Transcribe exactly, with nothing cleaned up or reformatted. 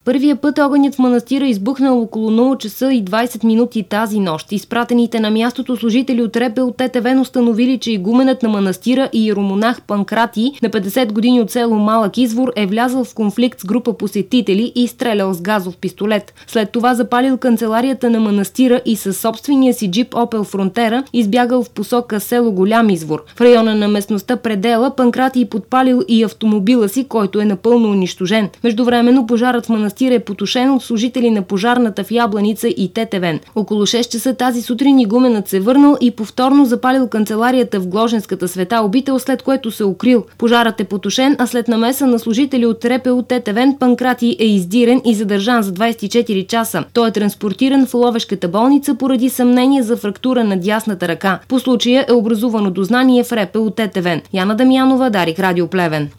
Първия път огънят в манастира избухнал около нула часа и двайсет минути тази нощ. Изпратените на мястото служители от РПУ Тетевен установили, че игуменът на манастира и иеромонах Панкратий на петдесет години от село Малък Извор е влязъл в конфликт с група посетители и стрелял с газов пистолет. След това запалил канцеларията на манастира и със собствения си джип Opel Frontera избягал в посока село Голям Извор. В района на местността Предела Панкратий подпалил и автомобила си, който е напълно унищожен. Междувременно пожарът в манастира е потушен от служители на пожарната в Ябланица и Тетевен. Около шест часа тази сутрин игуменът се върнал и повторно запалил канцеларията в Гложенската Света обител, след което се укрил. Пожарът е потушен, а след намеса на служители от РПУ Тетевен Панкратий е издирен и задържан за двайсет и четири часа. Той е транспортиран в Ловешката болница поради съмнение за фрактура на дясната ръка. По случая е образувано дознание в РПУ Тетевен. Яна Дамянова, Дарик, Радио Плевен.